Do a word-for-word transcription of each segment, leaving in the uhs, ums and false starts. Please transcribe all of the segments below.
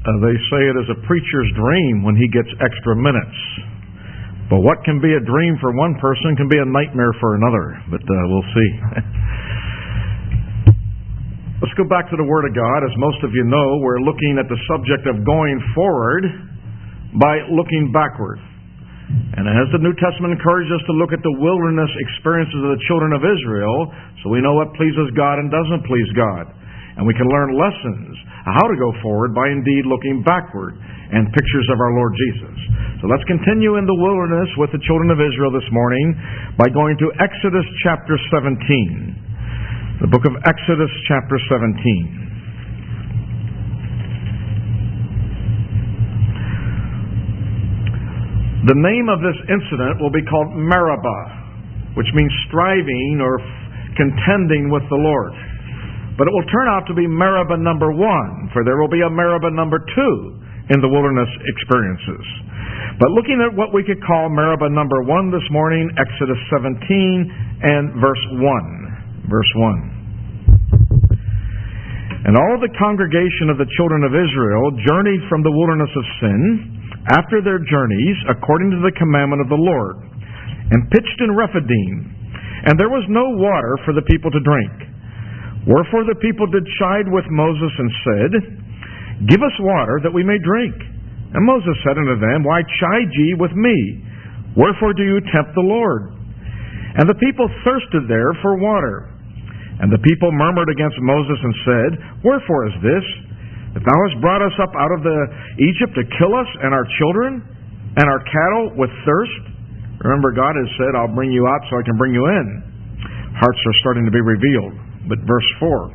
Uh, they say it is a preacher's dream when he gets extra minutes. But what can be a dream for one person can be a nightmare for another. But uh, we'll see. Let's go back to the Word of God. As most of you know, we're looking at the subject of going forward by looking backward. And as the New Testament encourages us to look at the wilderness experiences of the children of Israel, so we know what pleases God and doesn't please God. And we can learn lessons how to go forward by indeed looking backward and pictures of our Lord Jesus. So let's continue in the wilderness with the children of Israel this morning by going to Exodus chapter seventeen. The book of Exodus chapter seventeen. The name of this incident will be called Meribah, which means striving or contending with the Lord. But it will turn out to be Meribah number one, for there will be a Meribah number two in the wilderness experiences. But looking at what we could call Meribah number one this morning, Exodus seventeen and verse one. Verse one. And all the congregation of the children of Israel journeyed from the wilderness of sin after their journeys according to the commandment of the Lord, and pitched in Rephidim, and there was no water for the people to drink. Wherefore the people did chide with Moses and said, Give us water that we may drink. And Moses said unto them, Why chide ye with me? Wherefore do you tempt the Lord? And the people thirsted there for water. And the people murmured against Moses and said, Wherefore is this, that thou hast brought us up out of the Egypt to kill us and our children and our cattle with thirst? Remember, God has said, I'll bring you out so I can bring you in. Hearts are starting to be revealed. But verse four.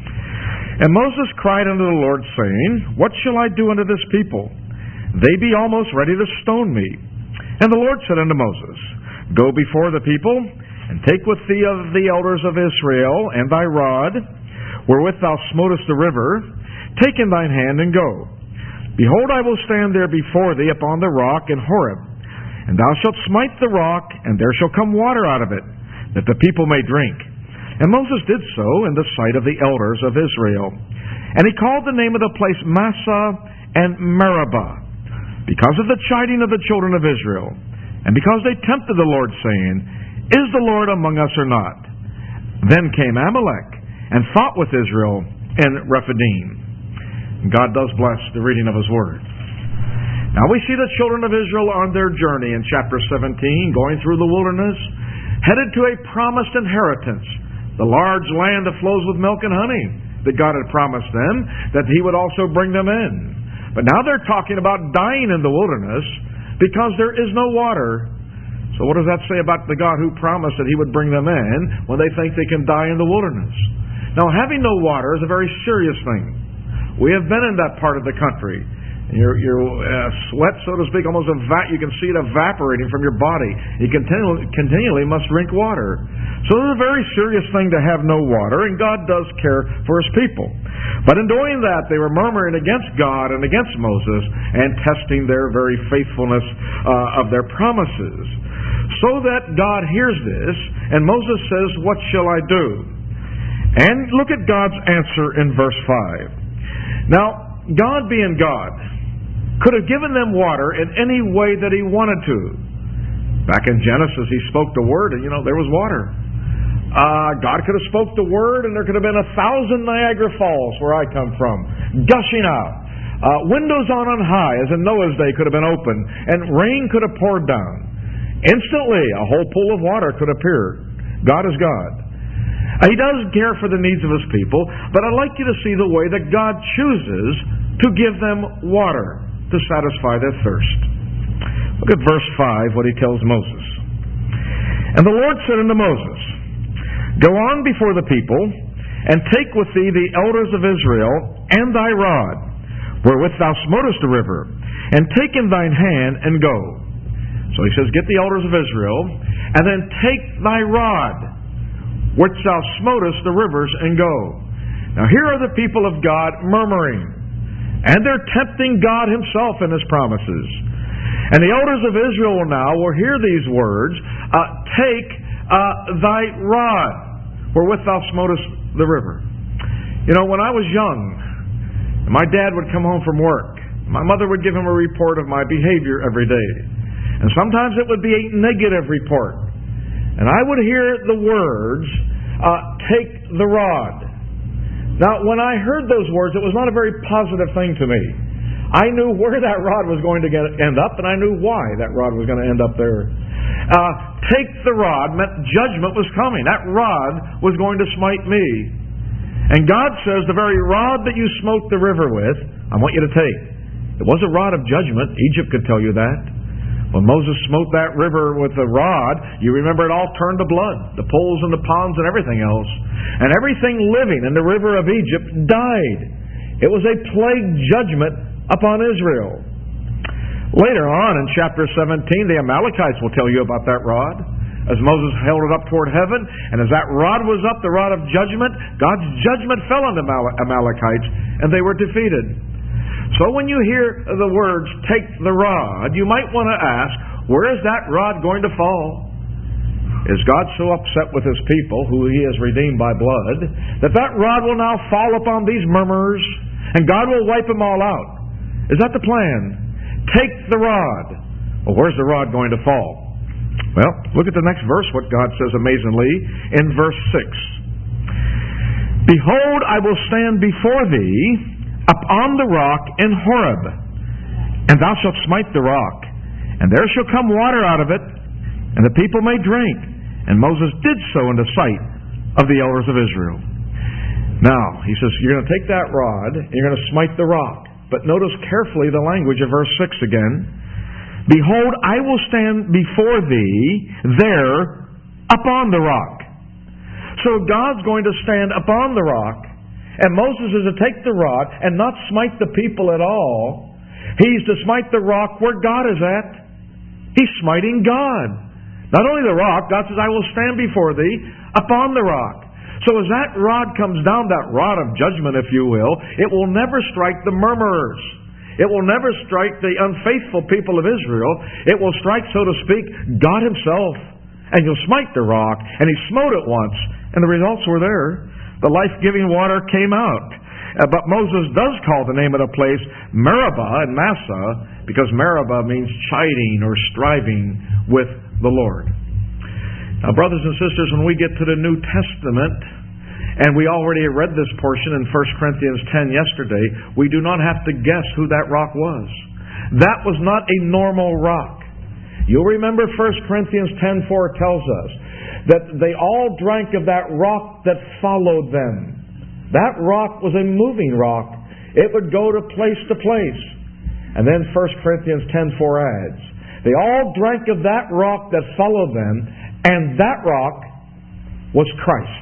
And Moses cried unto the Lord, saying, What shall I do unto this people? They be almost ready to stone me. And the Lord said unto Moses, Go before the people, and take with thee of the elders of Israel, and thy rod, wherewith thou smotest the river, take in thine hand, and go. Behold, I will stand there before thee upon the rock in Horeb, and thou shalt smite the rock, and there shall come water out of it, that the people may drink. And Moses did so in the sight of the elders of Israel. And he called the name of the place Massah and Meribah, because of the chiding of the children of Israel, and because they tempted the Lord, saying, Is the Lord among us or not? Then came Amalek, and fought with Israel in Rephidim. God does bless the reading of His Word. Now we see the children of Israel on their journey in chapter seventeen, going through the wilderness, headed to a promised inheritance, the large land that flows with milk and honey that God had promised them, that He would also bring them in. But now they're talking about dying in the wilderness because there is no water. So what does that say about the God who promised that He would bring them in when they think they can die in the wilderness? Now, having no water is a very serious thing. We have been in that part of the country. Your, your uh, sweat, so to speak, almost eva- you can see it evaporating from your body. You continually, continually must drink water. So it's a very serious thing to have no water, and God does care for His people. But in doing that, they were murmuring against God and against Moses and testing their very faithfulness uh, of their promises. So that God hears this, and Moses says, What shall I do? And look at God's answer in verse five. Now, God being God, could have given them water in any way that He wanted to. Back in Genesis, He spoke the word, and you know, there was water. Uh, God could have spoke the word, and there could have been a thousand Niagara Falls, where I come from, gushing out. Uh, windows on on high, as in Noah's day, could have been opened, and rain could have poured down. Instantly, a whole pool of water could appear. God is God. Uh, he does care for the needs of His people, but I'd like you to see the way that God chooses to give them water to satisfy their thirst. Look at verse five, what He tells Moses. And the Lord said unto Moses, Go on before the people, and take with thee the elders of Israel, and thy rod, wherewith thou smotest the river, and take in thine hand, and go. So He says, Get the elders of Israel, and then take thy rod, which thou smotest the rivers, and go. Now here are the people of God murmuring, and they're tempting God Himself in His promises. And the elders of Israel now will hear these words, uh, Take uh, thy rod, wherewith thou smotest the river. You know, when I was young, my dad would come home from work, My mother would give him a report of my behavior every day. And sometimes it would be a negative report. And I would hear the words, uh, take the rod. Now, when I heard those words, it was not a very positive thing to me. I knew where that rod was going to get, end up, and I knew why that rod was going to end up there. Uh, take the rod meant judgment was coming. That rod was going to smite me. And God says, the very rod that you smote the river with, I want you to take. It was a rod of judgment. Egypt could tell you that. When Moses smote that river with the rod, you remember it all turned to blood. The pools and the ponds and everything else. And everything living in the river of Egypt died. It was a plague judgment upon Israel. Later on in chapter seventeen, the Amalekites will tell you about that rod. As Moses held it up toward heaven, and as that rod was up, the rod of judgment, God's judgment fell on the Amalekites, and they were defeated. So when you hear the words, take the rod, you might want to ask, where is that rod going to fall? Is God so upset with His people, who He has redeemed by blood, that that rod will now fall upon these murmurers, and God will wipe them all out? Is that the plan? Take the rod. Well, where's the rod going to fall? Well, look at the next verse, what God says amazingly in verse six. Behold, I will stand before thee upon the rock in Horeb, and thou shalt smite the rock, and there shall come water out of it, and the people may drink. And Moses did so in the sight of the elders of Israel. Now, he says, you're going to take that rod, and you're going to smite the rock. But notice carefully the language of verse six again. Behold, I will stand before thee there upon the rock. So God's going to stand upon the rock, and Moses is to take the rod and not smite the people at all. He's to smite the rock where God is at. He's smiting God. Not only the rock, God says, I will stand before thee upon the rock. So as that rod comes down, that rod of judgment, if you will, it will never strike the murmurers. It will never strike the unfaithful people of Israel. It will strike, so to speak, God Himself. And He'll smite the rock. And He smote it once. And the results were there. The life-giving water came out. Uh, but Moses does call the name of the place Meribah in Massah, because Meribah means chiding or striving with the Lord. Now, brothers and sisters, when we get to the New Testament, and we already read this portion in First Corinthians ten yesterday, we do not have to guess who that rock was. That was not a normal rock. You'll remember First Corinthians ten four tells us that they all drank of that rock that followed them. That rock was a moving rock. It would go to place to place. And then First Corinthians ten four adds, they all drank of that rock that followed them, and that rock was Christ.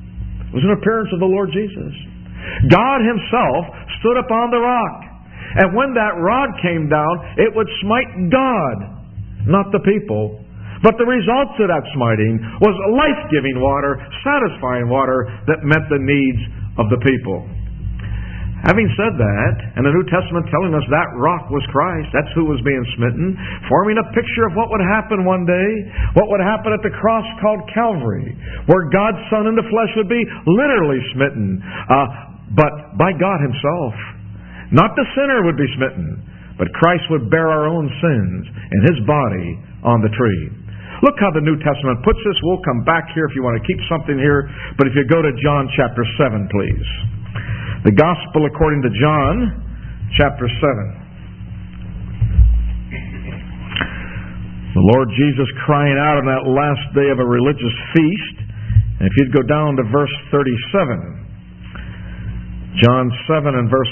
It was an appearance of the Lord Jesus. God Himself stood upon the rock. And when that rod came down, it would smite God, not the people. But the results of that smiting was life-giving water, satisfying water that met the needs of the people. Having said that, and the New Testament telling us that rock was Christ, that's who was being smitten, forming a picture of what would happen one day, what would happen at the cross called Calvary, where God's Son in the flesh would be literally smitten, uh, but by God Himself. Not the sinner would be smitten, but Christ would bear our own sins in His body on the tree. Look how the New Testament puts this. We'll come back here if you want to keep something here, but if you go to John chapter seven, please. The Gospel according to John, chapter seven. The Lord Jesus crying out on that last day of a religious feast. And if you'd go down to verse thirty-seven. John seven and verse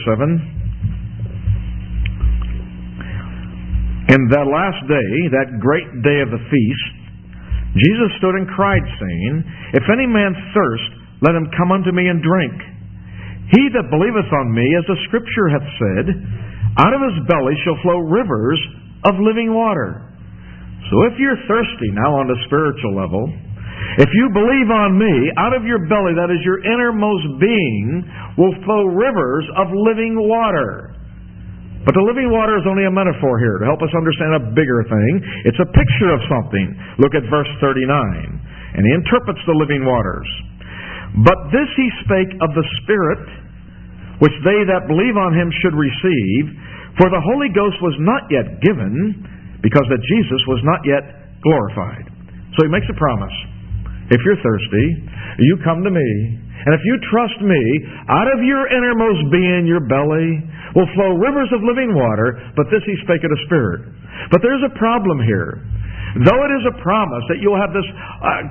thirty-seven. In that last day, that great day of the feast, Jesus stood and cried, saying, If any man thirst, let him come unto me and drink. He that believeth on me, as the Scripture hath said, out of his belly shall flow rivers of living water. So if you're thirsty now on the spiritual level, if you believe on me, out of your belly, that is your innermost being, will flow rivers of living water. But the living water is only a metaphor here to help us understand a bigger thing. It's a picture of something. Look at verse thirty-nine. And he interprets the living waters. But this he spake of the Spirit, which they that believe on him should receive, For the Holy Ghost was not yet given, because that Jesus was not yet glorified. So he makes a promise. If you're thirsty, you come to me, and if you trust me, out of your innermost being, your belly, will flow rivers of living water, but this he spake of the Spirit. But there's a problem here. Though it is a promise that you'll have this uh,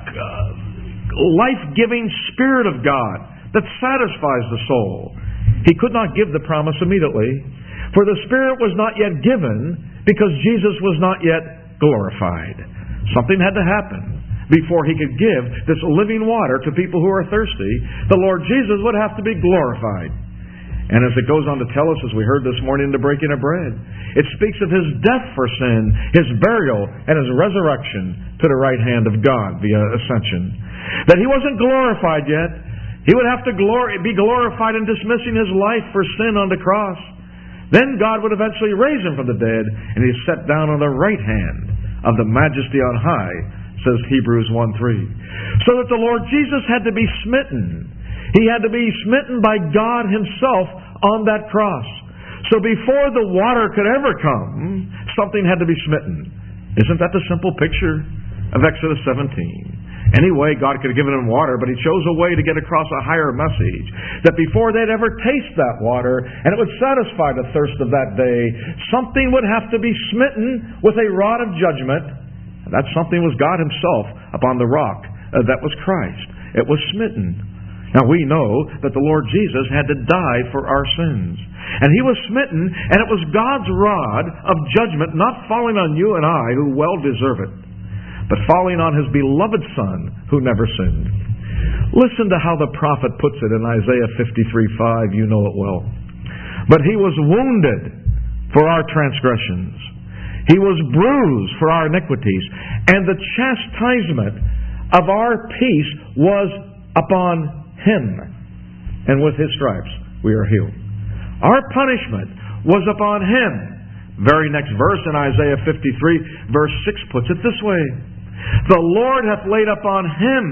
life-giving Spirit of God that satisfies the soul, he could not give the promise immediately, for the Spirit was not yet given because Jesus was not yet glorified. Something had to happen before he could give this living water to people who are thirsty. The Lord Jesus would have to be glorified. And as it goes on to tell us, as we heard this morning in the breaking of bread, it speaks of his death for sin, his burial, and his resurrection to the right hand of God via ascension. That he wasn't glorified yet. He would have to glor- be glorified in dismissing his life for sin on the cross. Then God would eventually raise him from the dead, and he's set down on the right hand of the majesty on high, says Hebrews one three. So that the Lord Jesus had to be smitten. He had to be smitten by God himself on that cross. So before the water could ever come, something had to be smitten. Isn't that the simple picture of Exodus seventeen? Anyway, God could have given him water, but he chose a way to get across a higher message. That before they'd ever taste that water, and it would satisfy the thirst of that day, something would have to be smitten with a rod of judgment. And that something was God himself upon the rock. Uh, that was Christ. It was smitten. Now we know that the Lord Jesus had to die for our sins. And he was smitten, and it was God's rod of judgment not falling on you and I who well deserve it, but falling on his beloved Son who never sinned. Listen to how the prophet puts it in Isaiah fifty-three five. You know it well. But he was wounded for our transgressions. He was bruised for our iniquities. And the chastisement of our peace was upon him. And with his stripes we are healed. Our punishment was upon him. Very next verse in Isaiah fifty-three verse six puts it this way. The Lord hath laid upon him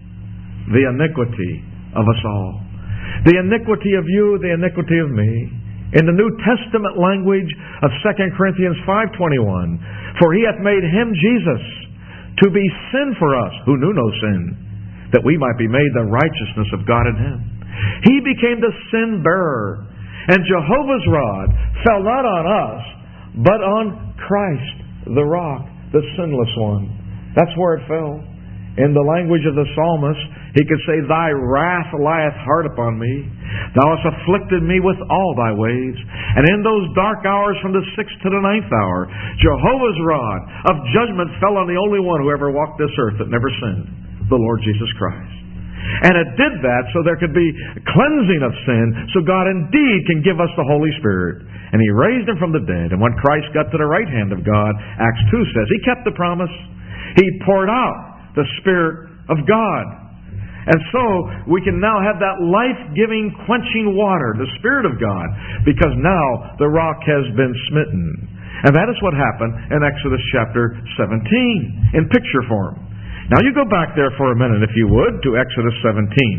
the iniquity of us all. The iniquity of you, the iniquity of me. In the New Testament language of Second Corinthians five twenty-one, for he hath made him, Jesus, to be sin for us, who knew no sin, that we might be made the righteousness of God in him. He became the sin bearer, and Jehovah's rod fell not on us, but on Christ, the rock, the sinless one. That's where it fell. In the language of the psalmist, he could say, thy wrath lieth hard upon me. Thou hast afflicted me with all thy ways. And in those dark hours from the sixth to the ninth hour, Jehovah's rod of judgment fell on the only one who ever walked this earth that never sinned, the Lord Jesus Christ. And it did that so there could be cleansing of sin, so God indeed can give us the Holy Spirit. And he raised him from the dead. And when Christ got to the right hand of God, Acts two says, he kept the promise. He poured out the Spirit of God. And so we can now have that life-giving, quenching water, the Spirit of God, because now the rock has been smitten. And that is what happened in Exodus chapter seventeen, in picture form. Now you go back there for a minute, if you would, to Exodus seventeen.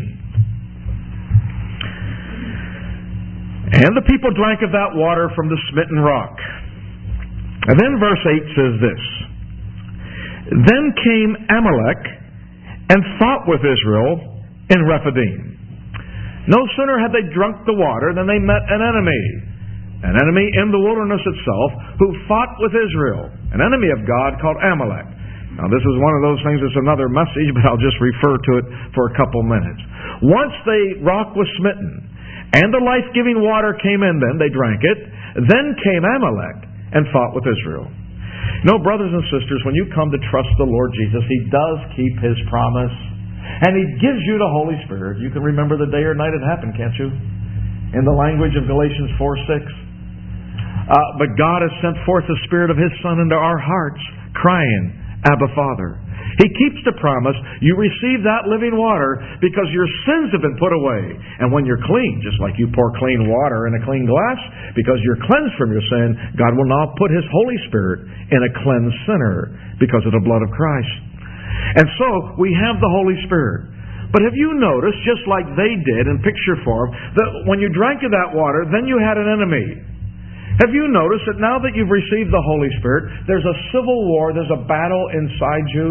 And the people drank of that water from the smitten rock. And then verse eight says this. Then came Amalek and fought with Israel in Rephidim. No sooner had they drunk the water than they met an enemy. An enemy in the wilderness itself who fought with Israel. An enemy of God called Amalek. Now this is one of those things that's another message, but I'll just refer to it for a couple minutes. Once the rock was smitten and the life-giving water came in them, they drank it. Then came Amalek and fought with Israel. No, brothers and sisters, when you come to trust the Lord Jesus, he does keep his promise. And he gives you the Holy Spirit. You can remember the day or night it happened, can't you? In the language of Galatians four six. Uh, but God has sent forth the Spirit of his Son into our hearts, crying, Abba, Father. He keeps the promise. You receive that living water because your sins have been put away. And when you're clean, just like you pour clean water in a clean glass, because you're cleansed from your sin, God will now put his Holy Spirit in a cleansed sinner because of the blood of Christ. And so we have the Holy Spirit. But have you noticed, just like they did in picture form, that when you drank of that water, then you had an enemy. Have you noticed that now that you've received the Holy Spirit, there's a civil war, there's a battle inside you?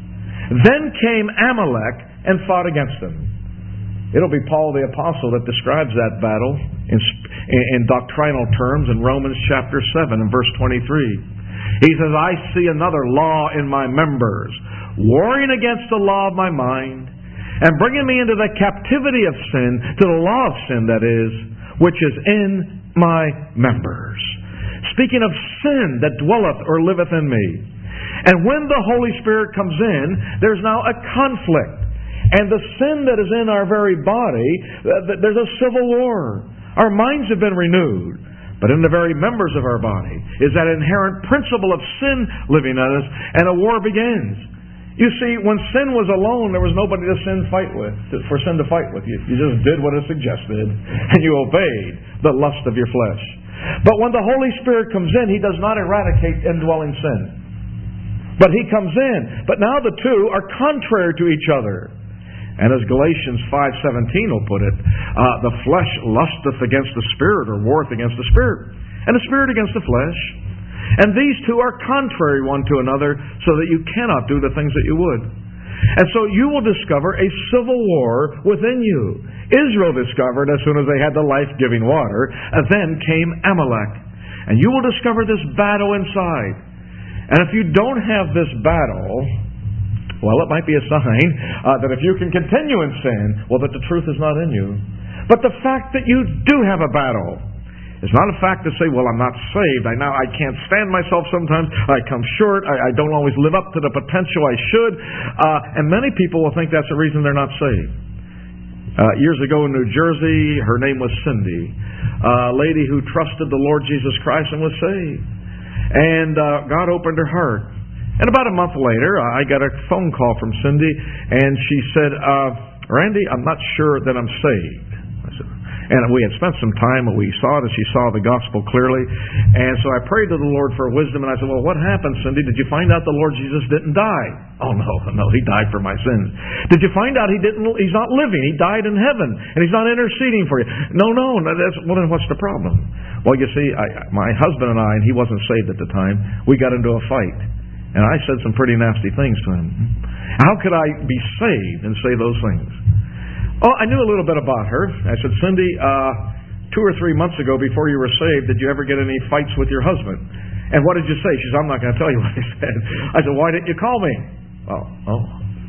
Then came Amalek and fought against them. It'll be Paul the Apostle that describes that battle in, in doctrinal terms in Romans chapter seven and verse twenty-three. He says, I see another law in my members, warring against the law of my mind, and bringing me into the captivity of sin, to the law of sin, that is, which is in my members. Speaking of sin that dwelleth or liveth in me. And when the Holy Spirit comes in, there's now a conflict. And the sin that is in our very body, there's a civil war. Our minds have been renewed. But in the very members of our body is that inherent principle of sin living in us, and a war begins. You see, when sin was alone, there was nobody to sin fight with, for sin to fight with. You, you just did what it suggested, and you obeyed the lust of your flesh. But when the Holy Spirit comes in, He does not eradicate indwelling sin. But He comes in. But now the two are contrary to each other. And as Galatians five seventeen will put it, uh, the flesh lusteth against the Spirit, or warreth against the Spirit, and the Spirit against the flesh. And these two are contrary one to another, so that you cannot do the things that you would. And so you will discover a civil war within you. Israel discovered as soon as they had the life-giving water, and then came Amalek. And you will discover this battle inside. And if you don't have this battle, well, it might be a sign uh, that if you can continue in sin, well, that the truth is not in you. But the fact that you do have a battle is not a fact to say, well, I'm not saved. I now I can't stand myself sometimes. I come short. I, I don't always live up to the potential I should. Uh, and many people will think that's the reason they're not saved. Uh, years ago in New Jersey, her name was Cindy, a lady who trusted the Lord Jesus Christ and was saved. And uh, God opened her heart. And about a month later, I got a phone call from Cindy, and she said, uh, Randy, I'm not sure that I'm saved. I said, and we had spent some time, and we saw it, and she saw the gospel clearly. And so I prayed to the Lord for wisdom, and I said, well, what happened, Cindy? Did you find out the Lord Jesus didn't die? Oh, no, no, He died for my sins. Did you find out He didn't? He's not living. He died in heaven, and He's not interceding for you. No, no, that's, well, then what's the problem? Well, you see, I, my husband and I, and he wasn't saved at the time, we got into a fight. And I said some pretty nasty things to him. How could I be saved and say those things? Oh, I knew a little bit about her. I said, Cindy, uh, two or three months ago, before you were saved, did you ever get any fights with your husband? And what did you say? She said, I'm not going to tell you what I said. I said, why didn't you call me? Oh, oh.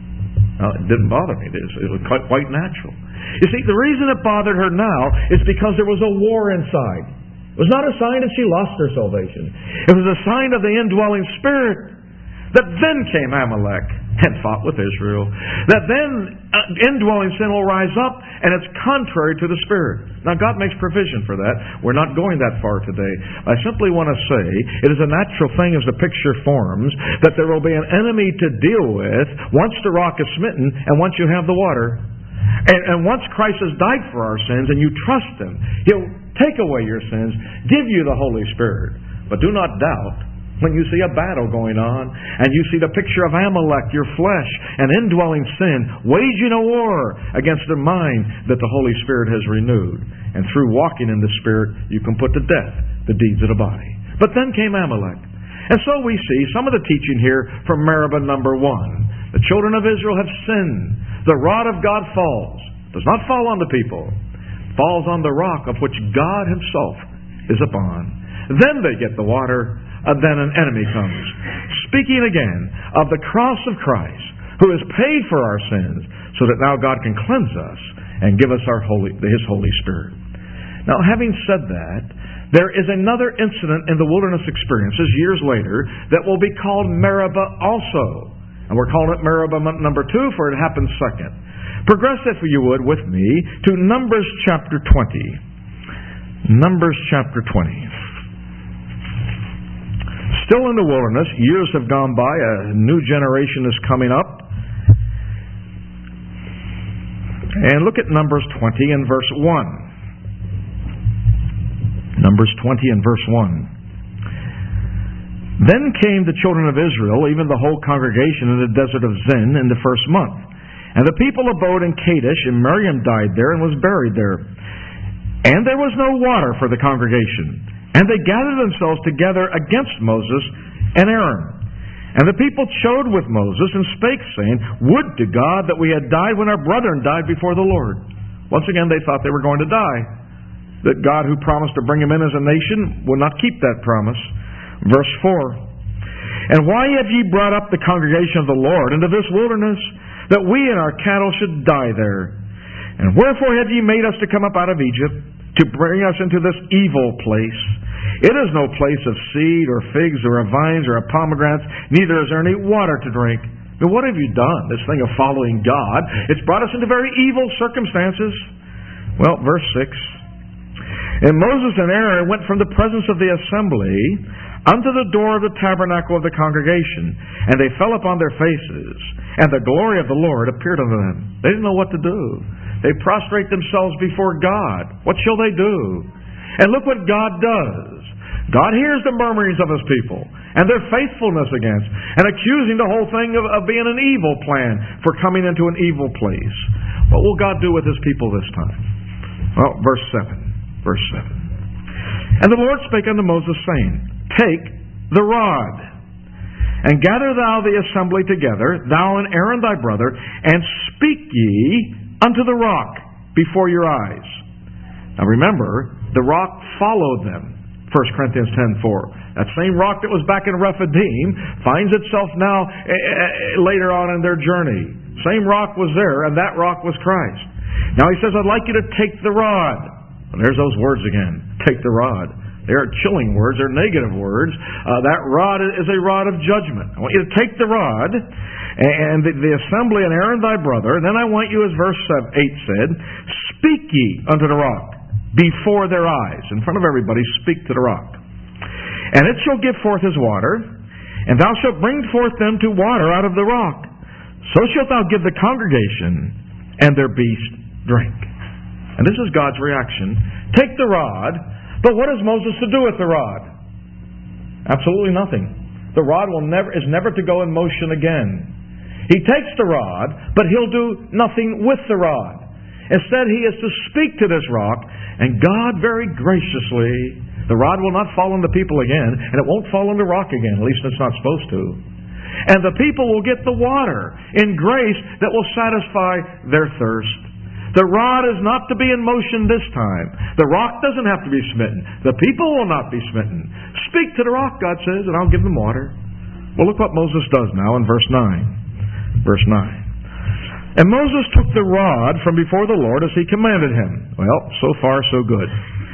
Well, it didn't bother me. It was, it was quite, quite natural. You see, the reason it bothered her now is because there was a war inside. It was not a sign that she lost her salvation. It was a sign of the indwelling Spirit. That then came Amalek and fought with Israel. That then uh, indwelling sin will rise up, and it's contrary to the Spirit. Now God makes provision for that. We're not going that far today. I simply want to say it is a natural thing as the picture forms that there will be an enemy to deal with once the rock is smitten and once you have the water. And, and once Christ has died for our sins and you trust Him, He'll take away your sins, give you the Holy Spirit. But do not doubt when you see a battle going on, and you see the picture of Amalek, your flesh, and indwelling sin, waging a war against the mind that the Holy Spirit has renewed. And through walking in the Spirit, you can put to death the deeds of the body. But then came Amalek. And so we see some of the teaching here from Meribah number one. The children of Israel have sinned. The rod of God falls. It does not fall on the people. It falls on the rock of which God Himself is upon. Then they get the water. Uh, then an enemy comes. Speaking again of the cross of Christ, who has paid for our sins, so that now God can cleanse us and give us our holy, His Holy Spirit. Now, having said that, there is another incident in the wilderness experiences years later that will be called Meribah also. And we're calling it Meribah number two, for it happens second. Progress, if you would, with me to Numbers chapter twenty. Numbers chapter twenty. Still in the wilderness, years have gone by, a new generation is coming up. And look at Numbers twenty and verse one. Numbers twenty and verse one. Then came the children of Israel, even the whole congregation, in the desert of Zin in the first month. And the people abode in Kadesh, and Miriam died there and was buried there. And there was no water for the congregation. And they gathered themselves together against Moses and Aaron. And the people chode with Moses and spake, saying, Would to God that we had died when our brethren died before the Lord. Once again, they thought they were going to die. That God, who promised to bring them in as a nation, will not keep that promise. Verse four. And why have ye brought up the congregation of the Lord into this wilderness, that we and our cattle should die there? And wherefore have ye made us to come up out of Egypt, to bring us into this evil place? It is no place of seed, or figs, or of vines, or of pomegranates, neither is there any water to drink. But what have you done, this thing of following God? It's brought us into very evil circumstances. Well, verse six. And Moses and Aaron went from the presence of the assembly unto the door of the tabernacle of the congregation, and they fell upon their faces, and the glory of the Lord appeared unto them. They didn't know what to do. They prostrate themselves before God. What shall they do? And look what God does. God hears the murmurings of His people and their faithfulness against, and accusing the whole thing of, of being an evil plan for coming into an evil place. What will God do with His people this time? Well, verse seven. Verse seven. And the Lord spake unto Moses, saying, Take the rod, and gather thou the assembly together, thou and Aaron thy brother, and speak ye unto the rock before your eyes. Now remember, the rock followed them. First Corinthians ten four. That same rock that was back in Rephidim finds itself now uh, later on in their journey. Same rock was there, and that rock was Christ. Now he says, I'd like you to take the rod. And there's those words again. Take the rod. They're chilling words. They're negative words. Uh, that rod is a rod of judgment. I want you to take the rod and the, the assembly and Aaron thy brother. And then I want you, as verse eight said, speak ye unto the rock before their eyes. In front of everybody, speak to the rock. And it shall give forth his water, and thou shalt bring forth them to water out of the rock. So shalt thou give the congregation and their beast drink. And this is God's reaction. Take the rod, but what is Moses to do with the rod? Absolutely nothing. The rod will never is never to go in motion again. He takes the rod, but he'll do nothing with the rod. Instead, he is to speak to this rock, and God very graciously, the rod will not fall on the people again, and it won't fall on the rock again, at least it's not supposed to. And the people will get the water in grace that will satisfy their thirst. The rod is not to be in motion this time. The rock doesn't have to be smitten. The people will not be smitten. Speak to the rock, God says, and I'll give them water. Well, look what Moses does now in verse nine. Verse nine. And Moses took the rod from before the Lord as he commanded him. Well, so far so good.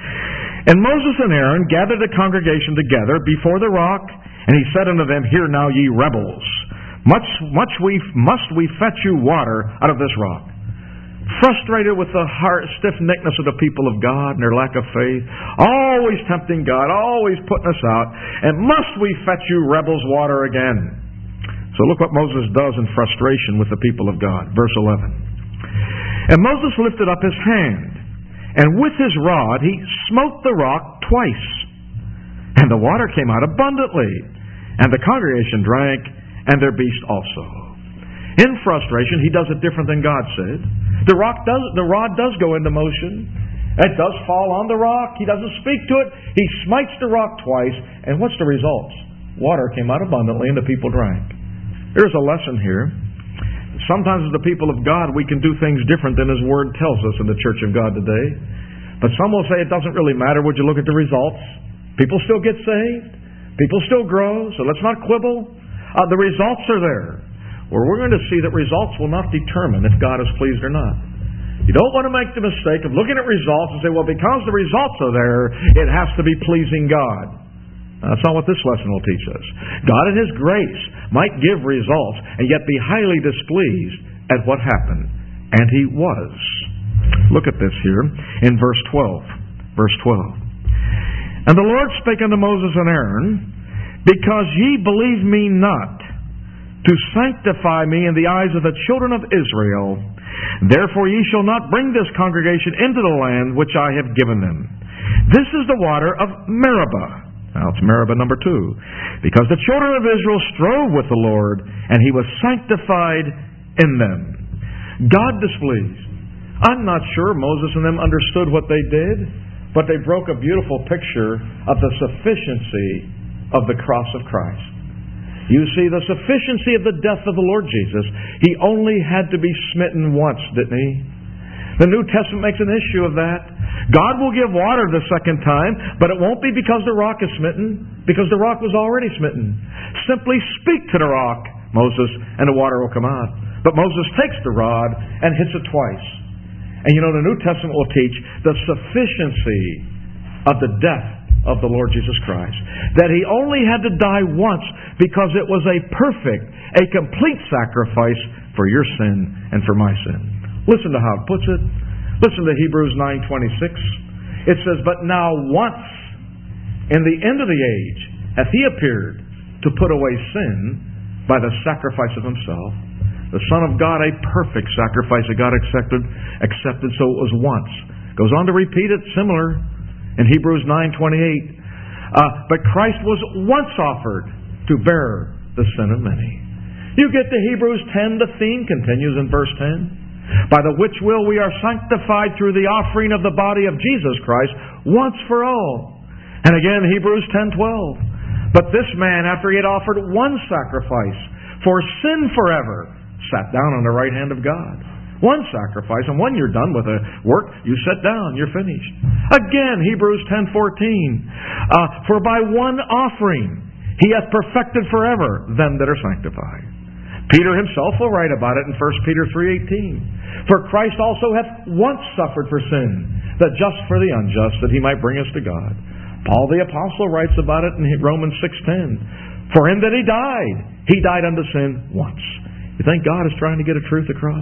And Moses and Aaron gathered the congregation together before the rock, and he said unto them, Hear now, ye rebels, much much we must we fetch you water out of this rock. Frustrated with the heart stiff-neckedness of the people of God and their lack of faith, always tempting God, always putting us out, and must we fetch you rebels water again? So look what Moses does in frustration with the people of God. Verse eleven. And Moses lifted up his hand, and with his rod he smote the rock twice. And the water came out abundantly, and the congregation drank, and their beast also. In frustration, he does it different than God said. The rock does, the rod does go into motion. It does fall on the rock. He doesn't speak to it. He smites the rock twice, and what's the result? Water came out abundantly, and the people drank. There's a lesson here. Sometimes as the people of God, we can do things different than His Word tells us in the Church of God today. But some will say it doesn't really matter. Would you look at the results? People still get saved. People still grow. So let's not quibble. Uh, the results are there. Well, we're going to see that results will not determine if God is pleased or not. You don't want to make the mistake of looking at results and say, well, because the results are there, it has to be pleasing God. That's not what this lesson will teach us. God in His grace might give results and yet be highly displeased at what happened. And He was. Look at this here in verse twelve. Verse twelve. And the Lord spake unto Moses and Aaron, Because ye believe me not, to sanctify me in the eyes of the children of Israel, therefore ye shall not bring this congregation into the land which I have given them. This is the water of Meribah. Now it's Meribah number two. Because the children of Israel strove with the Lord, and He was sanctified in them. God displeased. I'm not sure Moses and them understood what they did. but they broke a beautiful picture of the sufficiency of the cross of Christ. You see, the sufficiency of the death of the Lord Jesus, He only had to be smitten once, didn't He? The New Testament makes an issue of that. God will give water the second time, but it won't be because the rock is smitten, because the rock was already smitten. Simply speak to the rock, Moses, and the water will come out. But Moses takes the rod and hits it twice. And you know, the New Testament will teach the sufficiency of the death of the Lord Jesus Christ. That He only had to die once because it was a perfect, a complete sacrifice for your sin and for my sin. Listen to how it puts it. Listen to Hebrews nine twenty-six. It says, "But now once in the end of the age hath He appeared to put away sin by the sacrifice of Himself. The Son of God, a perfect sacrifice that God accepted, accepted so it was once." Goes on to repeat it similar in Hebrews nine twenty-eight. Uh, but Christ was once offered to bear the sin of many. You get to Hebrews ten, the theme continues in verse ten. "By the which will we are sanctified through the offering of the body of Jesus Christ once for all." And again, Hebrews ten twelve. "But this man, after he had offered one sacrifice for sin forever, sat down on the right hand of God." One sacrifice, and when you're done with the work, you sit down, you're finished. Again, Hebrews ten fourteen. Uh, "For by one offering He hath perfected forever them that are sanctified." Peter himself will write about it in First Peter three eighteen. "For Christ also hath once suffered for sin, the just for the unjust, that He might bring us to God." Paul the Apostle writes about it in Romans six ten. "For him that He died, He died unto sin once." You think God is trying to get a truth across?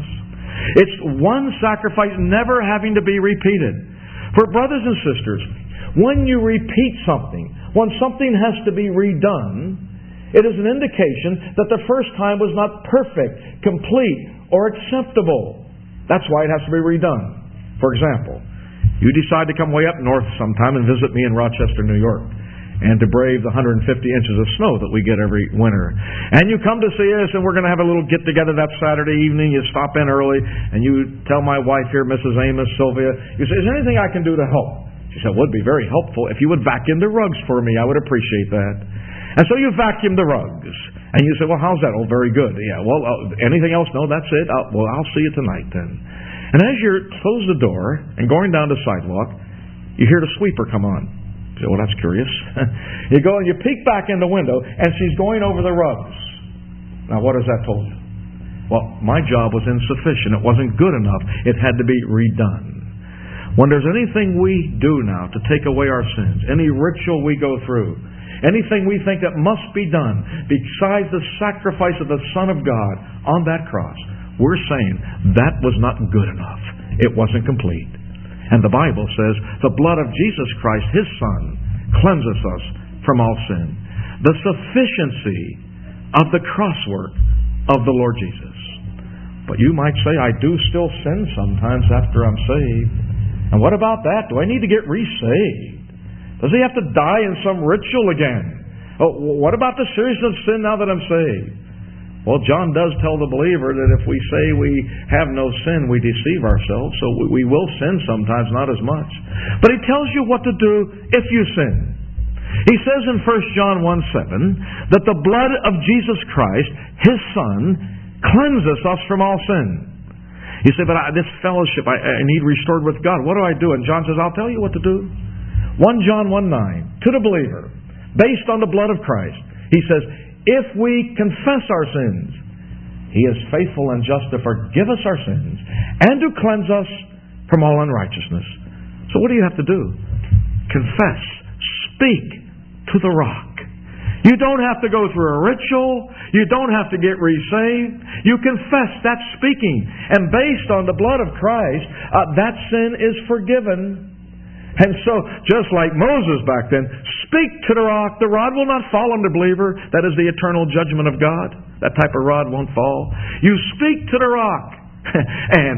It's one sacrifice never having to be repeated. For brothers and sisters, when you repeat something, when something has to be redone, it is an indication that the first time was not perfect, complete, or acceptable. That's why it has to be redone. For example, you decide to come way up north sometime and visit me in Rochester, New York, and to brave the one hundred fifty inches of snow that we get every winter. And you come to see us, and we're going to have a little get-together that Saturday evening. You stop in early, and you tell my wife here, Missus Amos, Sylvia, you say, "Is there anything I can do to help?" She said, "Well, it'd be very helpful if you would vacuum the rugs for me. I would appreciate that." And so you vacuum the rugs. And you say, "Well, how's that?" "Oh, very good." "Yeah, well, uh, anything else?" "No, that's it." I'll, "Well, I'll see you tonight then." And as you close the door and going down the sidewalk, you hear the sweeper come on. You say, "Well, that's curious." You go and you peek back in the window, and she's going over the rugs. Now, what has that told you? Well, my job was insufficient. It wasn't good enough. It had to be redone. When there's anything we do now to take away our sins, any ritual we go through, anything we think that must be done besides the sacrifice of the Son of God on that cross, we're saying that was not good enough. It wasn't complete. And the Bible says the blood of Jesus Christ, His Son, cleanses us from all sin. The sufficiency of the cross work of the Lord Jesus. But you might say, "I do still sin sometimes after I'm saved." And what about that? Do I need to get resaved? Does He have to die in some ritual again? Oh, what about the seriousness of sin now that I'm saved? Well, John does tell the believer that if we say we have no sin, we deceive ourselves. So we will sin sometimes, not as much. But he tells you what to do if you sin. He says in First John one seven that the blood of Jesus Christ, His Son, cleanses us from all sin. You say, "But I, this fellowship, I, I need restored with God. What do I do?" And John says, "I'll tell you what to do." First John one nine, to the believer, based on the blood of Christ, he says, "If we confess our sins, He is faithful and just to forgive us our sins and to cleanse us from all unrighteousness." So what do you have to do? Confess. Speak to the rock. You don't have to go through a ritual. You don't have to get resaved. You confess. That's speaking. And based on the blood of Christ, uh, that sin is forgiven. And so, just like Moses back then, speak to the rock. The rod will not fall on the believer. That is the eternal judgment of God. That type of rod won't fall. You speak to the rock. And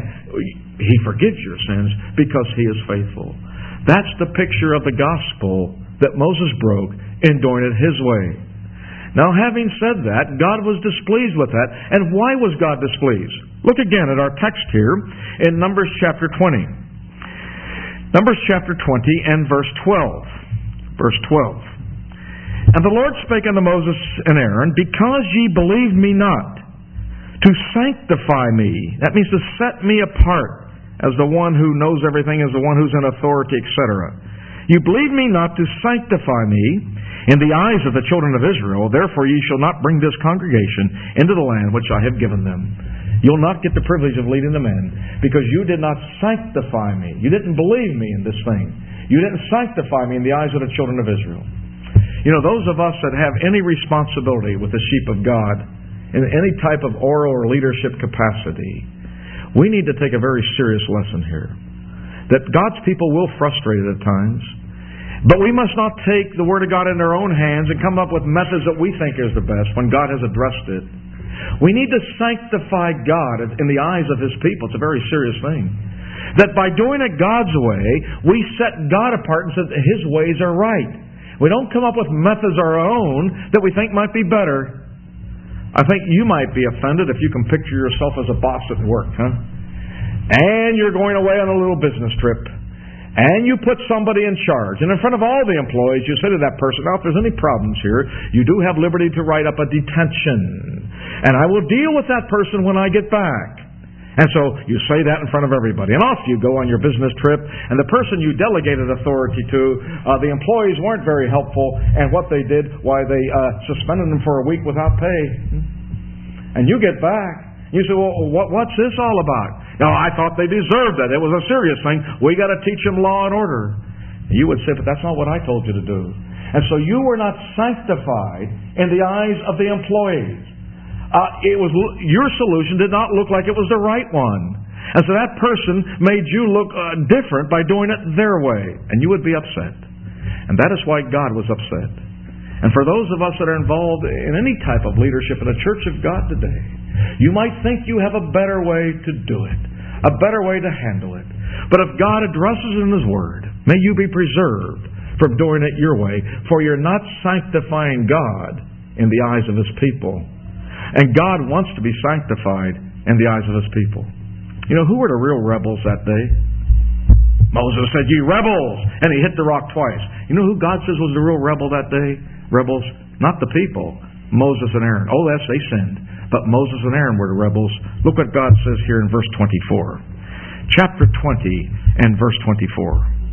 He forgives your sins because He is faithful. That's the picture of the gospel that Moses broke in doing it His way. Now, having said that, God was displeased with that. And why was God displeased? Look again at our text here in Numbers chapter twenty. Numbers chapter twenty and verse twelve. Verse twelve. And the Lord spake unto Moses and Aaron, because ye believed me not, to sanctify me. That means to set me apart as the one who knows everything, as the one who's in authority, et cetera. You believe me not to sanctify me in the eyes of the children of Israel. Therefore ye shall not bring this congregation into the land which I have given them. You'll not get the privilege of leading them in, because you did not sanctify me. You didn't believe me in this thing. You didn't sanctify me in the eyes of the children of Israel. You know, those of us that have any responsibility with the sheep of God in any type of oral or leadership capacity, we need to take a very serious lesson here. That God's people will frustrate it at times, but we must not take the Word of God in our own hands and come up with methods that we think is the best when God has addressed it. We need to sanctify God in the eyes of His people. It's a very serious thing. That by doing it God's way, we set God apart and say that His ways are right. We don't come up with methods of our own that we think might be better. I think you might be offended if you can picture yourself as a boss at work, huh? And you're going away on a little business trip. And you put somebody in charge. And in front of all the employees, you say to that person, now if there's any problems here, you do have liberty to write up a detention. And I will deal with that person when I get back. And so you say that in front of everybody. And off you go on your business trip. And the person you delegated authority to, uh, the employees weren't very helpful. And what they did, why they uh, suspended them for a week without pay. And you get back. You say, well, what, what's this all about? No, I thought they deserved it. It was a serious thing. We got to teach them law and order. And you would say, but that's not what I told you to do. And so you were not sanctified in the eyes of the employees. Uh, it was your solution did not look like it was the right one. And so that person made you look uh, different by doing it their way. And you would be upset. And that is why God was upset. And for those of us that are involved in any type of leadership in the Church of God today, you might think you have a better way to do it, a better way to handle it. But if God addresses in His Word, may you be preserved from doing it your way, for you're not sanctifying God in the eyes of His people. And God wants to be sanctified in the eyes of His people. You know, who were the real rebels that day? Moses said, ye rebels! And he hit the rock twice. You know who God says was the real rebel that day? Rebels? Not the people. Moses and Aaron. Oh, yes, they sinned. But Moses and Aaron were the rebels. Look what God says here in verse twenty-four. Chapter twenty and verse twenty-four.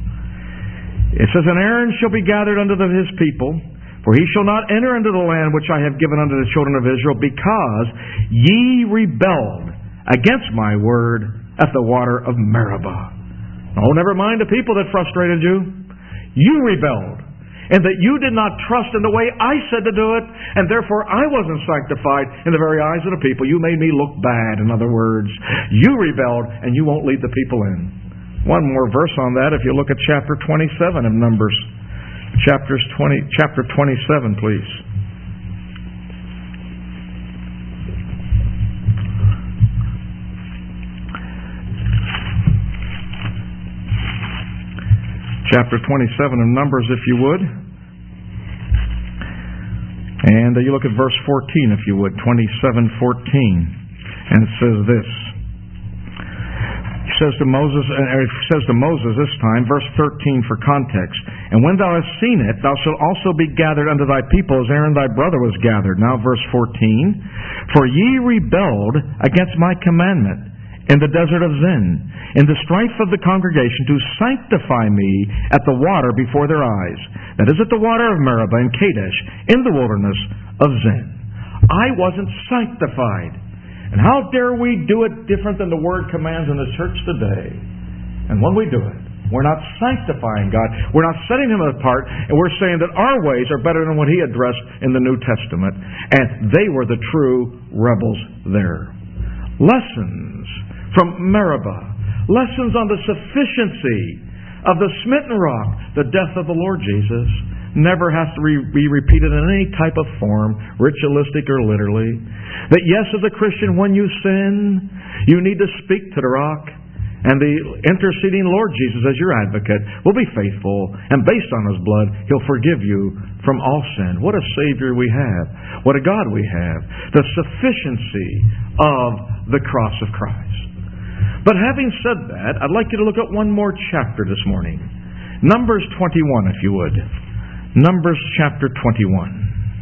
It says, and Aaron shall be gathered unto the, his people, for he shall not enter into the land which I have given unto the children of Israel, because ye rebelled against my word at the water of Meribah. Oh, never mind the people that frustrated you. You rebelled, and that you did not trust in the way I said to do it, and therefore I wasn't sanctified in the very eyes of the people. You made me look bad, in other words. You rebelled, and you won't lead the people in. One more verse on that if you look at chapter twenty-seven of Numbers. Chapters twenty, chapter twenty-seven, please. Chapter twenty-seven of Numbers, if you would. And uh, you look at verse fourteen, if you would. twenty-seven fourteen. And it says this. He says to Moses, uh, it says to Moses this time, verse thirteen for context, and when thou hast seen it, thou shalt also be gathered unto thy people as Aaron thy brother was gathered. Now verse fourteen, for ye rebelled against my commandment in the desert of Zin, in the strife of the congregation, to sanctify me at the water before their eyes. That is at the water of Meribah and Kadesh, in the wilderness of Zin. I wasn't sanctified. And how dare we do it different than the Word commands in the church today? And when we do it, we're not sanctifying God. We're not setting Him apart, and we're saying that our ways are better than what He addressed in the New Testament. And they were the true rebels there. Lessons from Meribah. Lessons on the sufficiency of the smitten rock, the death of the Lord Jesus. Never has to re- be repeated in any type of form, ritualistic or literally. That yes, as a Christian, when you sin, you need to speak to the rock. And the interceding Lord Jesus as your advocate will be faithful. And based on His blood, He'll forgive you from all sin. What a Savior we have. What a God we have. The sufficiency of the cross of Christ. But having said that, I'd like you to look at one more chapter this morning. Numbers twenty-one, if you would. Numbers chapter twenty-one.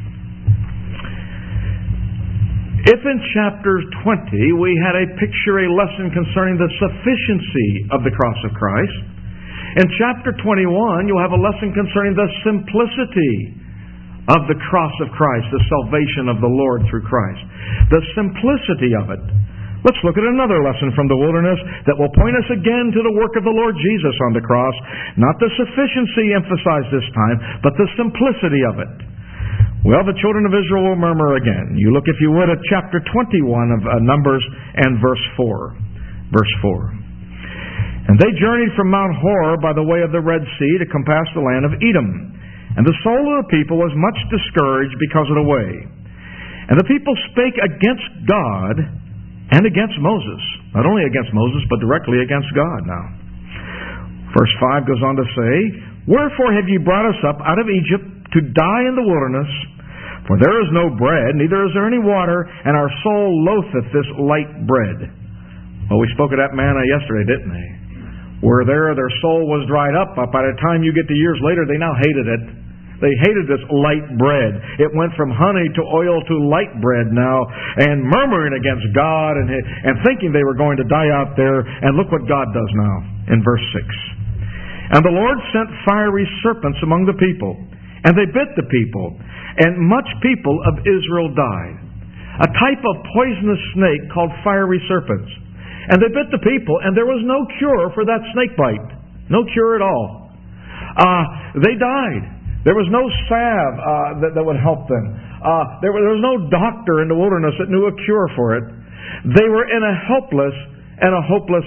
If in chapter twenty we had a picture, a lesson concerning the sufficiency of the cross of Christ, in chapter twenty-one you'll have a lesson concerning the simplicity of the cross of Christ, the salvation of the Lord through Christ. The simplicity of it. Let's look at another lesson from the wilderness that will point us again to the work of the Lord Jesus on the cross. Not the sufficiency emphasized this time, but the simplicity of it. Well, the children of Israel will murmur again. You look, if you would, at chapter twenty-one of uh, Numbers and verse four. Verse four. And they journeyed from Mount Hor by the way of the Red Sea to compass the land of Edom. And the soul of the people was much discouraged because of the way. And the people spake against God and against Moses. Not only against Moses, but directly against God now. Verse five goes on to say, Wherefore have ye brought us up out of Egypt to die in the wilderness? For there is no bread, neither is there any water, and our soul loatheth this light bread. Well, we spoke of that manna yesterday, didn't they? Where there, their soul was dried up. But by the time you get to years later, they now hated it. They hated this light bread. It went from honey to oil to light bread now, and murmuring against God and, and thinking they were going to die out there. And look what God does now in verse six. And the Lord sent fiery serpents among the people, and they bit the people, and much people of Israel died. A type of poisonous snake called fiery serpents. And they bit the people, and there was no cure for that snake bite. No cure at all. Uh, they died. There was no salve uh, that, that would help them. Uh, there, was, there was no doctor in the wilderness that knew a cure for it. They were in a helpless and a hopeless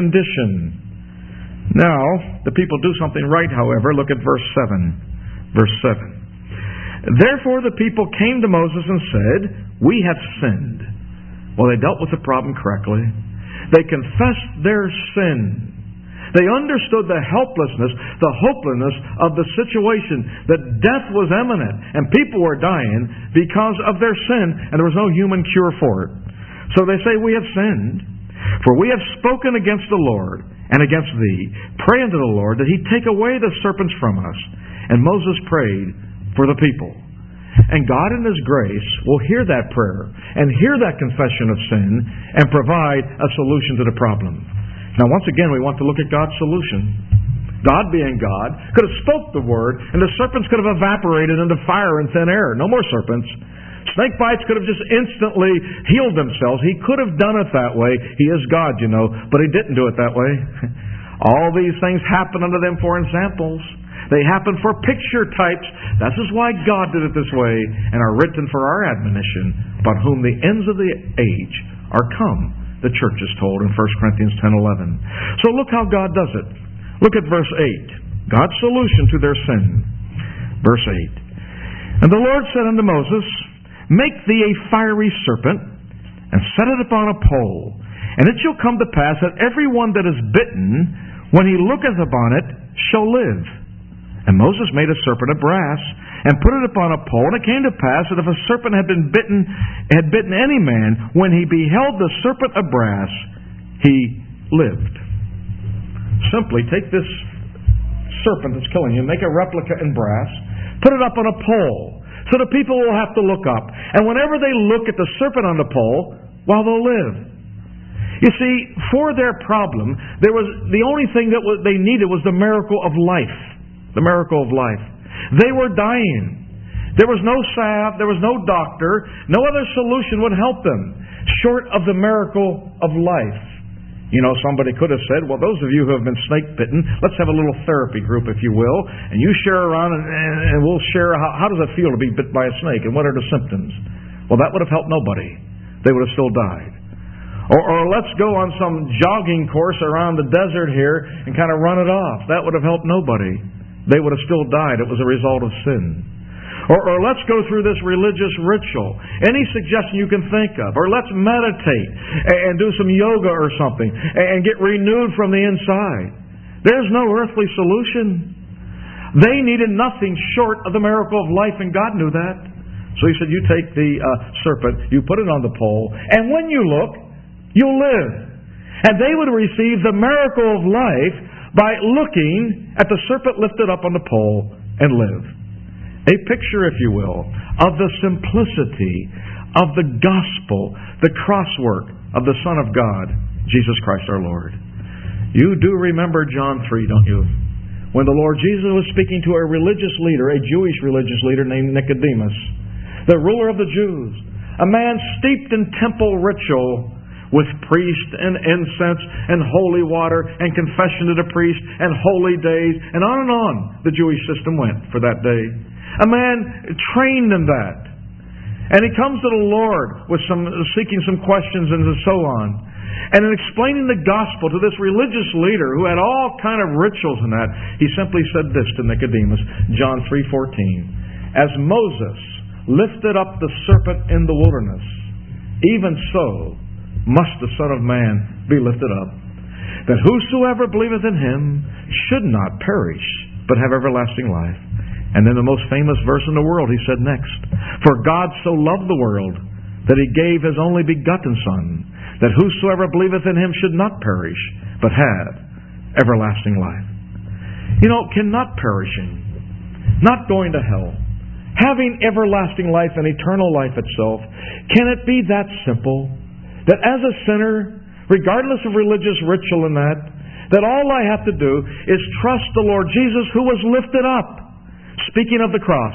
condition. Now, the people do something right, however. Look at verse seven. Verse seven. Therefore the people came to Moses and said, We have sinned. Well, they dealt with the problem correctly. They confessed their sin. They understood the helplessness, the hopelessness of the situation, that death was imminent and people were dying because of their sin, and there was no human cure for it. So they say, We have sinned, for we have spoken against the Lord and against thee. Pray unto the Lord that he take away the serpents from us. And Moses prayed for the people. And God in His grace will hear that prayer and hear that confession of sin and provide a solution to the problem. Now, once again, we want to look at God's solution. God being God could have spoke the word, and the serpents could have evaporated into fire and thin air. No more serpents. Snake bites could have just instantly healed themselves. He could have done it that way. He is God, you know, but He didn't do it that way. All these things happen unto them for examples. They happen for picture types. This is why God did it this way, and are written for our admonition, about whom the ends of the age are come, the church is told in First Corinthians ten eleven. So look how God does it. Look at verse eight. God's solution to their sin. Verse eight. And the Lord said unto Moses, Make thee a fiery serpent, and set it upon a pole. And it shall come to pass that every one that is bitten, when he looketh upon it, shall live. And Moses made a serpent of brass, and put it upon a pole. And it came to pass that if a serpent had been bitten, had bitten any man, when he beheld the serpent of brass, he lived. Simply take this serpent that's killing you, make a replica in brass, put it up on a pole, so the people will have to look up. And whenever they look at the serpent on the pole, well, they'll live. You see, for their problem, there was the only thing that they needed was the miracle of life. The miracle of life. They were dying. There was no salve, there was no doctor, no other solution would help them, short of the miracle of life. You know, somebody could have said, well, those of you who have been snake bitten, let's have a little therapy group, if you will, and you share around and, and, and we'll share how, how does it feel to be bit by a snake and what are the symptoms. Well, that would have helped nobody. They would have still died. Or, or let's go on some jogging course around the desert here and kind of run it off. That would have helped nobody. They would have still died. It was a result of sin. Or, or let's go through this religious ritual. Any suggestion you can think of. Or let's meditate and, and do some yoga or something and get renewed from the inside. There's no earthly solution. They needed nothing short of the miracle of life, and God knew that. So He said, you take the uh, serpent, you put it on the pole, and when you look, you'll live. And they would receive the miracle of life by looking at the serpent lifted up on the pole and live. A picture, if you will, of the simplicity of the gospel, the crosswork of the Son of God, Jesus Christ our Lord. You do remember John three, don't you? When the Lord Jesus was speaking to a religious leader, a Jewish religious leader named Nicodemus, the ruler of the Jews, a man steeped in temple ritual with priest and incense and holy water and confession to the priest and holy days, and on and on the Jewish system went for that day. A man trained in that. And he comes to the Lord with some seeking some questions and so on. And in explaining the gospel to this religious leader who had all kind of rituals in that, he simply said this to Nicodemus, John three fourteen, as Moses lifted up the serpent in the wilderness, even so must the Son of Man be lifted up, that whosoever believeth in Him should not perish, but have everlasting life. And then the most famous verse in the world, he said next, for God so loved the world that He gave His only begotten Son, that whosoever believeth in Him should not perish, but have everlasting life. You know, cannot perishing, not going to hell, having everlasting life and eternal life itself, can it be that simple? That as a sinner, regardless of religious ritual and that, that all I have to do is trust the Lord Jesus who was lifted up. Speaking of the cross,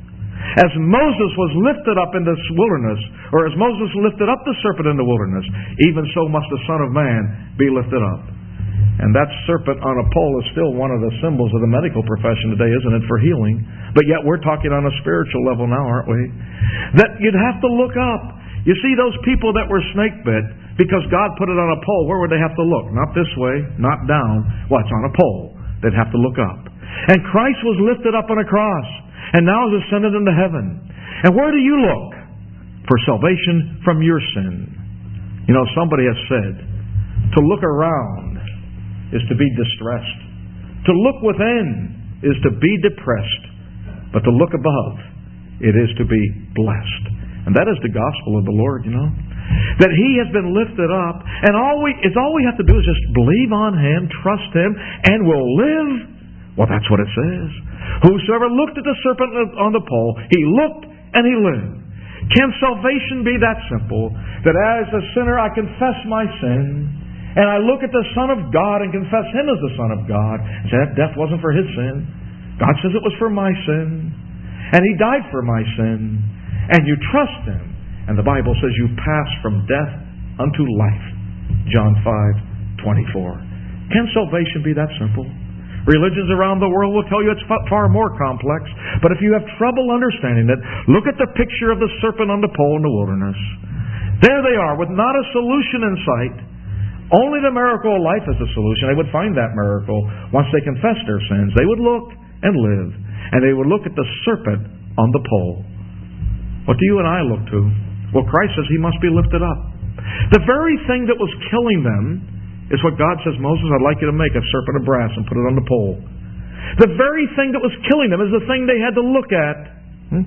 as Moses was lifted up in this wilderness, or as Moses lifted up the serpent in the wilderness, even so must the Son of Man be lifted up. And that serpent on a pole is still one of the symbols of the medical profession today, isn't it, for healing? But yet we're talking on a spiritual level now, aren't we? That you'd have to look up. You see those people that were snake bit, because God put it on a pole, where would they have to look? Not this way, not down. Well, it's on a pole. They'd have to look up. And Christ was lifted up on a cross, and now is ascended into heaven. And where do you look for salvation from your sin? You know, somebody has said, to look around is to be distressed. To look within is to be depressed. But to look above, it is to be blessed. And that is the gospel of the Lord, you know. That He has been lifted up, and all we it's all we have to do is just believe on Him, trust Him, and we'll live. Well, that's what it says. Whosoever looked at the serpent on the pole, he looked and he lived. Can salvation be that simple? That as a sinner I confess my sin, and I look at the Son of God and confess Him as the Son of God, and say that death wasn't for His sin. God says it was for my sin. And He died for my sin. And you trust Him. And the Bible says you pass from death unto life. John five twenty-four. Can salvation be that simple? Religions around the world will tell you it's far more complex. But if you have trouble understanding it, look at the picture of the serpent on the pole in the wilderness. There they are, with not a solution in sight. Only the miracle of life is the solution. They would find that miracle once they confessed their sins. They would look and live. And they would look at the serpent on the pole. What do you and I look to? Well, Christ says He must be lifted up. The very thing that was killing them is what God says, Moses, I'd like you to make a serpent of brass and put it on the pole. The very thing that was killing them is the thing they had to look at. Hmm?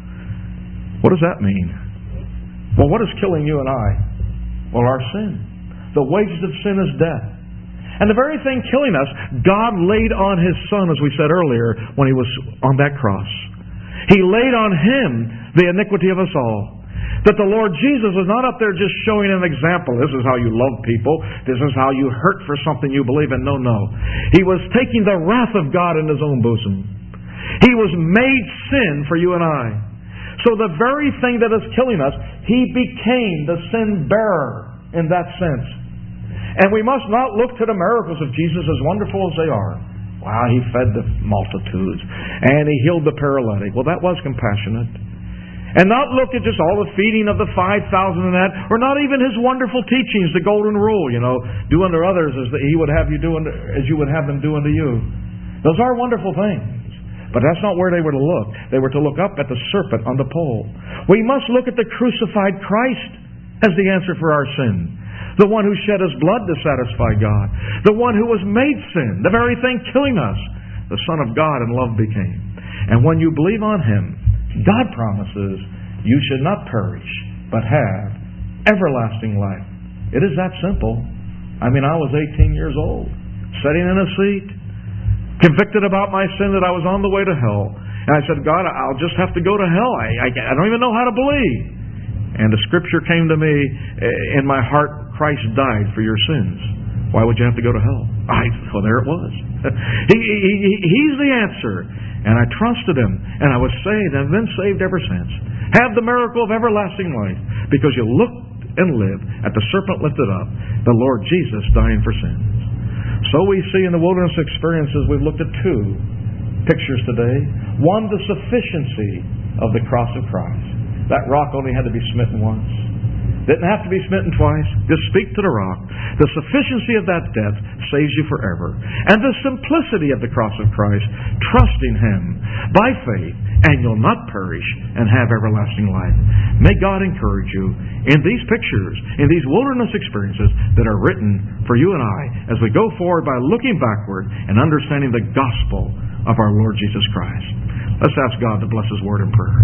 What does that mean? Well, what is killing you and I? Well, our sin. The wages of sin is death. And the very thing killing us, God laid on His Son, as we said earlier, when He was on that cross. He laid on Him the iniquity of us all. That the Lord Jesus was not up there just showing an example. This is how you love people. This is how you hurt for something you believe in. No, no. He was taking the wrath of God in His own bosom. He was made sin for you and I. So the very thing that is killing us, He became the sin bearer in that sense. And we must not look to the miracles of Jesus, as wonderful as they are. Wow, He fed the multitudes. And He healed the paralytic. Well, that was compassionate. And not look at just all the feeding of the five thousand and that, or not even His wonderful teachings, the golden rule, you know, do unto others as He would have you do unto, as you would have them do unto you. Those are wonderful things. But that's not where they were to look. They were to look up at the serpent on the pole. We must look at the crucified Christ as the answer for our sin. The one who shed His blood to satisfy God. The one who was made sin, the very thing killing us. The Son of God in love became. And when you believe on Him, God promises you should not perish, but have everlasting life. It is that simple. I mean, I was eighteen years old, sitting in a seat, convicted about my sin that I was on the way to hell. And I said, God, I'll just have to go to hell. I, I, I don't even know how to believe. And the scripture came to me in my heart, Christ died for your sins. Why would you have to go to hell? I, well, there it was. he, he, he, he's the answer. And I trusted Him, and I was saved, and have been saved ever since. Have the miracle of everlasting life, because you looked and lived at the serpent lifted up, the Lord Jesus dying for sins. So we see in the wilderness experiences, we've looked at two pictures today. One, the sufficiency of the cross of Christ. That rock only had to be smitten once. Didn't have to be smitten twice. Just speak to the rock. The sufficiency of that death saves you forever. And the simplicity of the cross of Christ, trusting Him by faith, and you'll not perish and have everlasting life. May God encourage you in these pictures, in these wilderness experiences that are written for you and I, as we go forward by looking backward and understanding the gospel of our Lord Jesus Christ. Let's ask God to bless His word in prayer.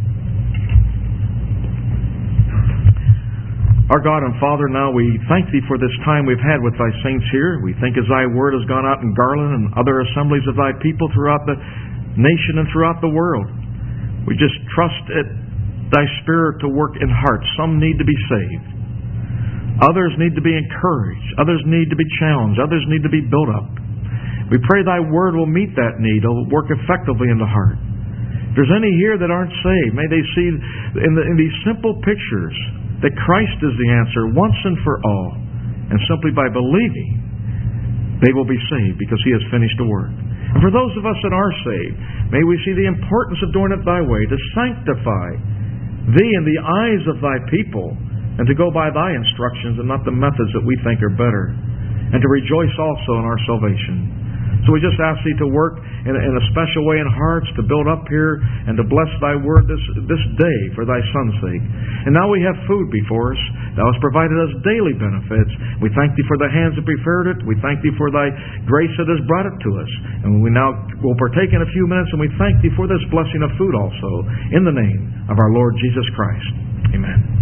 Our God and Father, now we thank Thee for this time we've had with Thy saints here. We think as Thy word has gone out in Garland and other assemblies of Thy people throughout the nation and throughout the world. We just trust it, Thy Spirit to work in hearts. Some need to be saved. Others need to be encouraged. Others need to be challenged. Others need to be built up. We pray Thy word will meet that need. It will work effectively in the heart. If there's any here that aren't saved, may they see in, the, in these simple pictures that Christ is the answer once and for all. And simply by believing, they will be saved because He has finished the work. And for those of us that are saved, may we see the importance of doing it Thy way, to sanctify Thee in the eyes of Thy people, and to go by Thy instructions and not the methods that we think are better, and to rejoice also in our salvation. So we just ask Thee to work in a, in a special way in hearts, to build up here, and to bless Thy word this, this day for Thy Son's sake. And now we have food before us. Thou hast provided us daily benefits. We thank Thee for the hands that prepared it. We thank Thee for Thy grace that has brought it to us. And we now will partake in a few minutes, and we thank Thee for this blessing of food also, in the name of our Lord Jesus Christ. Amen.